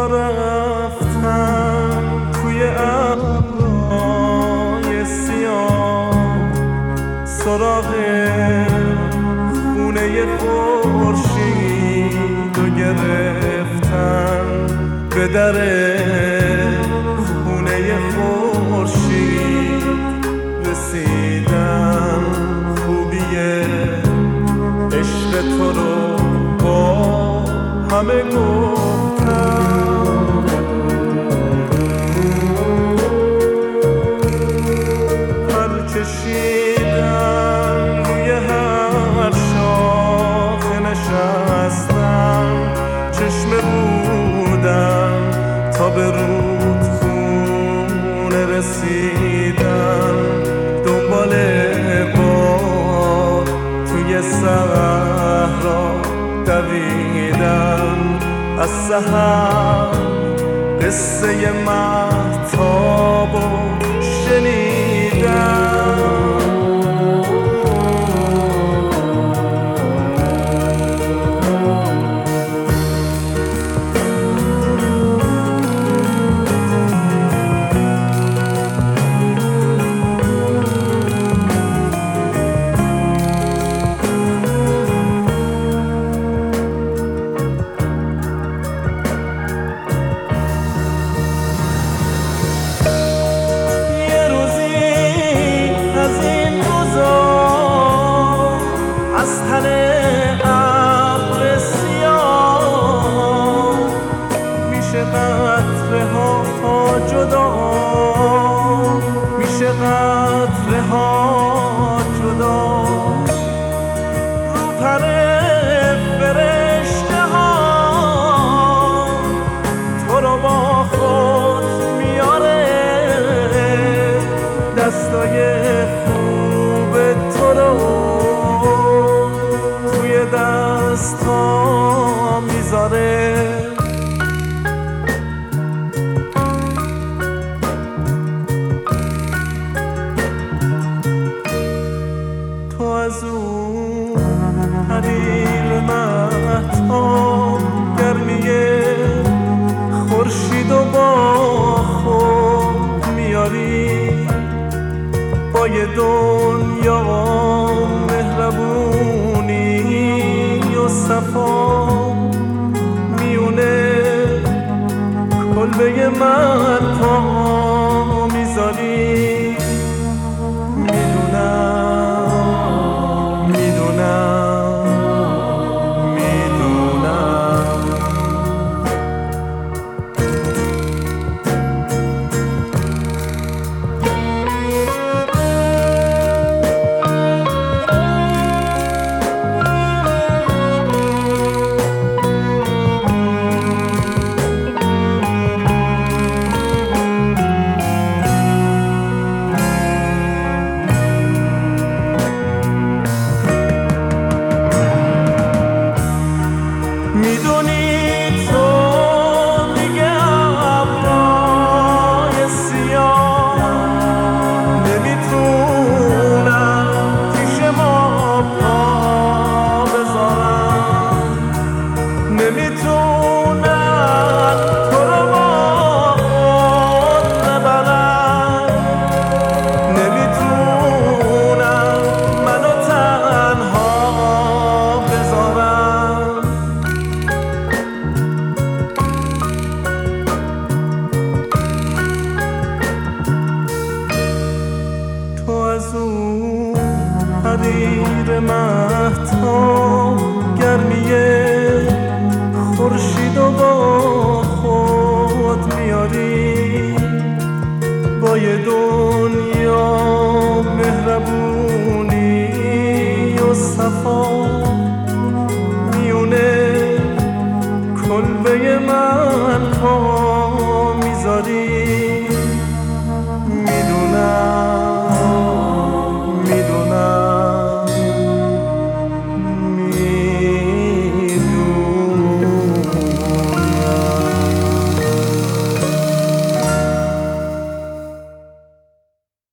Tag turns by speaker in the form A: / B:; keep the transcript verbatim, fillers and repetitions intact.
A: با رفتن توی ابرهای سیاه سراغ خونه خورشید رو گرفتن، به در خونه خورشید رسیدن. خوبی عشق تو رو با همه گفتن، پر کشیدن روی هر شاخه نشستن، چشمه بودن تا به رودخونه رسیدن، دنبال باد توی صحرا دویدن. از سحر قصه مهتاب و شنیدن. از تن ابر سیاه میشه قطره ها جدا، میشه قطره ها جدا. رو پر فرشته ها تو رو با خود میاره، دستای خوب تو رو دستا میذاره. تو از اون حریر مهتاب گرمیه خورشید و با خود میاری، با یه دنیا مهربونی و صفا میونه کلبه من پا میذاری. میدونم میدونم میدونم میدونی تو دیگه ابرهای سیاه نمیتونن پیش ما پا بذارن، نمیتونن تو رو با خود ببرن، نمیتونن منو تنها بذارن. تو از اون حریر مهتاب گرمیه خورشید و با خود میاری، با یه دنیا مهربونی و صفا میونه کلبه من پا میذاری.